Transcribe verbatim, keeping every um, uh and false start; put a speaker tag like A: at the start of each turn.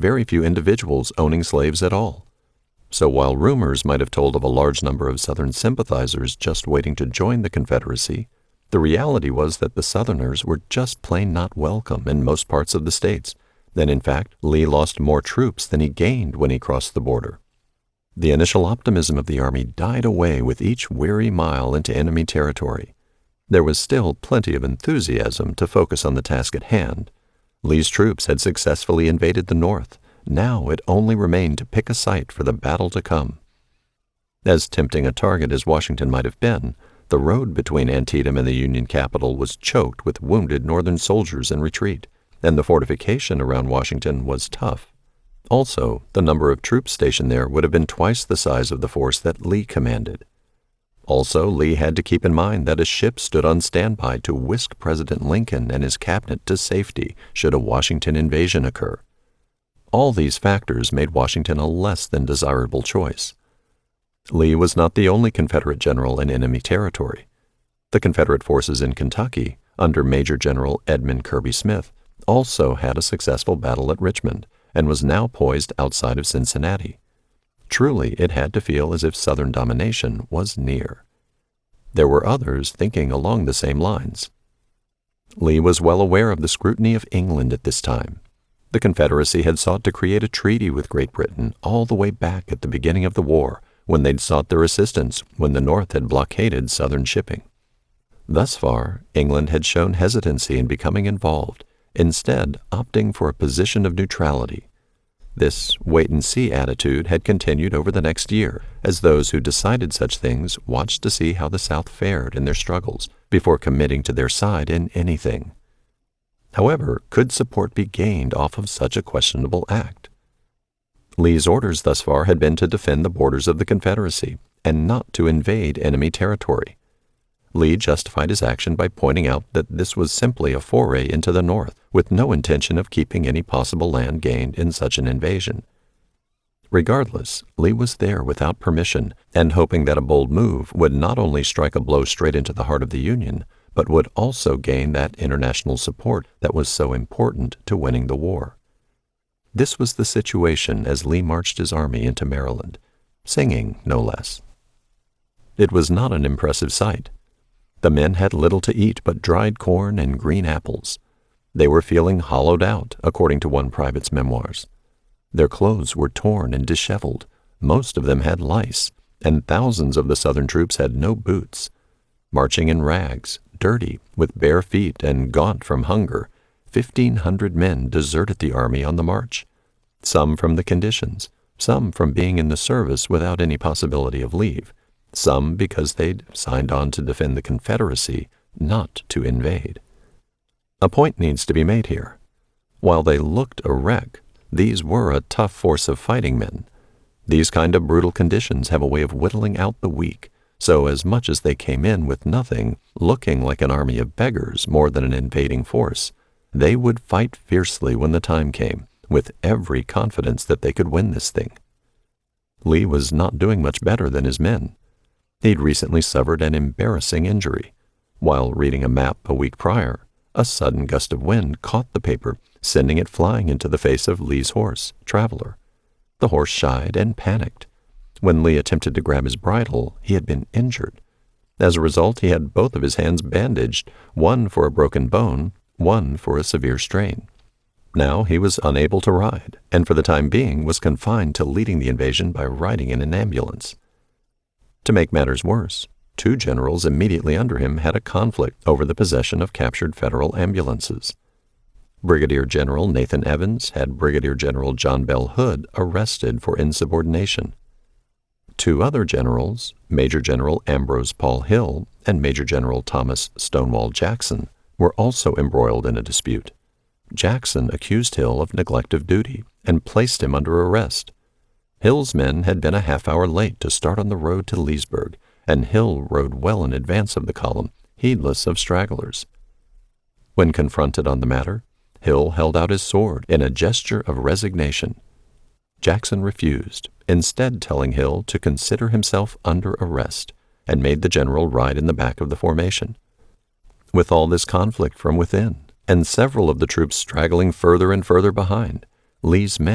A: very few individuals owning slaves at all. So while rumors might have told of a large number of Southern sympathizers just waiting to join the Confederacy, the reality was that the Southerners were just plain not welcome in most parts of the states, and in fact, Lee lost more troops than he gained when he crossed the border. The initial optimism of the Army died away with each weary mile into enemy territory. There was still plenty of enthusiasm to focus on the task at hand. Lee's troops had successfully invaded the North. Now it only remained to pick a site for the battle to come. As tempting a target as Washington might have been, the road between Antietam and the Union capital was choked with wounded Northern soldiers in retreat, and the fortification around Washington was tough. Also, the number of troops stationed there would have been twice the size of the force that Lee commanded. Also, Lee had to keep in mind that a ship stood on standby to whisk President Lincoln and his cabinet to safety should a Washington invasion occur. All these factors made Washington a less than desirable choice. Lee was not the only Confederate general in enemy territory. The Confederate forces in Kentucky, under Major General Edmund Kirby Smith, also had a successful battle at Richmond and was now poised outside of Cincinnati. Truly, it had to feel as if Southern domination was near. There were others thinking along the same lines. Lee was well aware of the scrutiny of England at this time. The Confederacy had sought to create a treaty with Great Britain all the way back at the beginning of the war, when they'd sought their assistance when the North had blockaded Southern shipping. Thus far, England had shown hesitancy in becoming involved, instead opting for a position of neutrality. This wait-and-see attitude had continued over the next year, as those who decided such things watched to see how the South fared in their struggles before committing to their side in anything. However, could support be gained off of such a questionable act? Lee's orders thus far had been to defend the borders of the Confederacy and not to invade enemy territory. Lee justified his action by pointing out that this was simply a foray into the North, with no intention of keeping any possible land gained in such an invasion. Regardless, Lee was there without permission and hoping that a bold move would not only strike a blow straight into the heart of the Union, but would also gain that international support that was so important to winning the war. This was the situation as Lee marched his army into Maryland, singing no less. It was not an impressive sight. The men had little to eat but dried corn and green apples. They were feeling hollowed out, according to one private's memoirs. Their clothes were torn and disheveled. Most of them had lice, and thousands of the Southern troops had no boots. Marching in rags, dirty, with bare feet and gaunt from hunger, fifteen hundred men deserted the army on the march, some from the conditions, some from being in the service without any possibility of leave, some because they'd signed on to defend the Confederacy, not to invade. A point needs to be made here. While they looked a wreck, these were a tough force of fighting men. These kind of brutal conditions have a way of whittling out the weak, so as much as they came in with nothing, looking like an army of beggars more than an invading force, they would fight fiercely when the time came, with every confidence that they could win this thing. Lee was not doing much better than his men. He'd recently suffered an embarrassing injury. While reading a map a week prior, a sudden gust of wind caught the paper, sending it flying into the face of Lee's horse, Traveler. The horse shied and panicked. When Lee attempted to grab his bridle, he had been injured. As a result, he had both of his hands bandaged, one for a broken bone, one for a severe strain. Now he was unable to ride, and for the time being was confined to leading the invasion by riding in an ambulance. To make matters worse, two generals immediately under him had a conflict over the possession of captured federal ambulances. Brigadier General Nathan Evans had Brigadier General John Bell Hood arrested for insubordination. Two other generals, Major General Ambrose Paul Hill and Major General Thomas Stonewall Jackson, were also embroiled in a dispute. Jackson accused Hill of neglect of duty and placed him under arrest. Hill's men had been a half hour late to start on the road to Leesburg, and Hill rode well in advance of the column, heedless of stragglers. When confronted on the matter, Hill held out his sword in a gesture of resignation. Jackson refused, instead telling Hill to consider himself under arrest, and made the general ride in the back of the formation. With all this conflict from within, and several of the troops straggling further and further behind, Lee's men